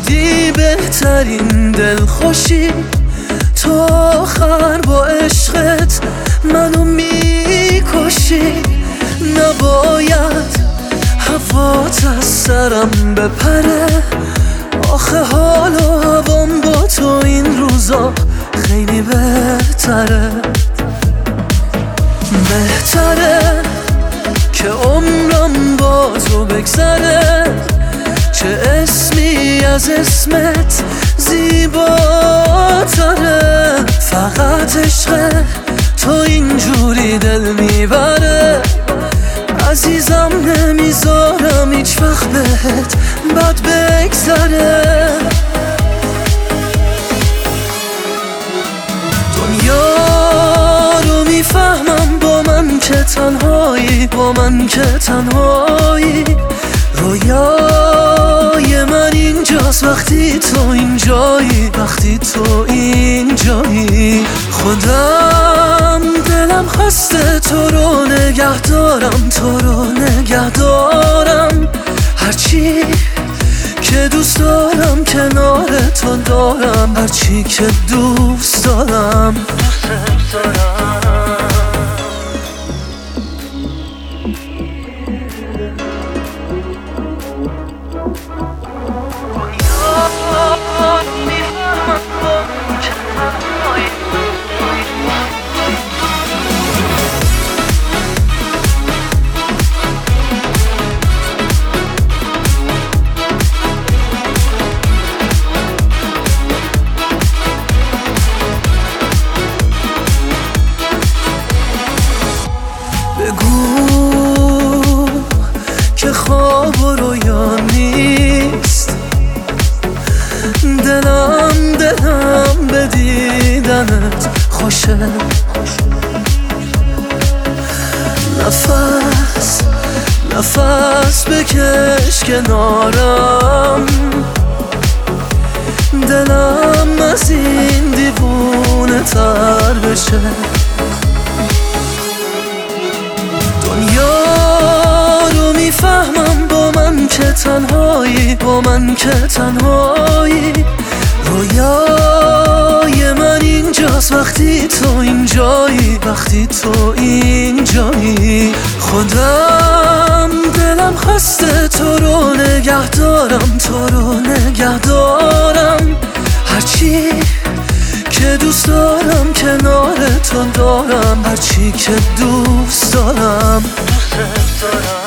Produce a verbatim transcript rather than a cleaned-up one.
بودی بهترین دلخوشی، تو آخر با عشقت منو میکشی. نباید هوات از سرم بپره، آخه حال و هوام با تو این روزا خیلی بهتره. بهتره که عمرم با تو بگذره، چه اسمی از اسمت زیباتره. فقط عشق تو اینجوری دل میبره، عزیزم نمیذارم هیچ وقت بهت بد بگذره. دنیا رو میفهمم با من که تنهایی، با من که تنهایی. رویای من اینجاست وقتی تو اینجایی، وقتی تو اینجایی. خودم دلم خسته تو رو نگه دارم، تو رو نگه دارم. هرچی که دوست دارم کنار تو دارم، هرچی که دوست دارم دوست دارم. بگو که خواب و رویا نیست، دلم دلم به دیدنت خوشه. نفس نفس بکش کنارم، دلم از این دیوونه تر بشه. دنیا رو میفهمم با من که تنهایی، با من که تنهایی. رویای من اینجاست وقتی تو اینجایی، وقتی تو اینجایی. خودم دلم خسته تو رو نگه دارم، تو رو نگه دارم. هرچی که دوست دارم کنار تو دارم، هرچی که دوست دارم دوست دارم.